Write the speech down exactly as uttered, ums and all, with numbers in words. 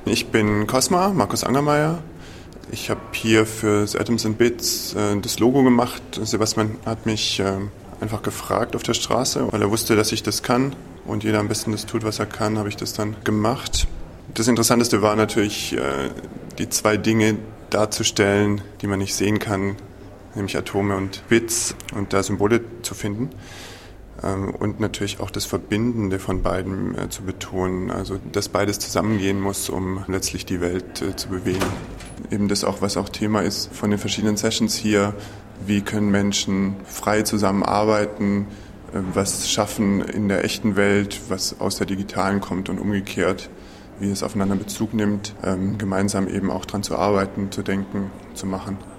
Ich bin Cosma, Markus Angermeier. Ich habe hier für Atoms and Bits äh, das Logo gemacht. Sebastian hat mich äh, einfach gefragt auf der Straße, weil er wusste, dass ich das kann und jeder am besten das tut, was er kann, habe ich das dann gemacht. Das Interessanteste war natürlich, äh, die zwei Dinge darzustellen, die man nicht sehen kann, nämlich Atome und Bits und da Symbole zu finden. Und natürlich auch das Verbindende von beiden äh, zu betonen, also dass beides zusammengehen muss, um letztlich die Welt äh, zu bewegen. Eben das auch, was auch Thema ist von den verschiedenen Sessions hier, wie können Menschen frei zusammenarbeiten, äh, was schaffen in der echten Welt, was aus der digitalen kommt und umgekehrt, wie es aufeinander Bezug nimmt, ähm, gemeinsam eben auch dran zu arbeiten, zu denken, zu machen.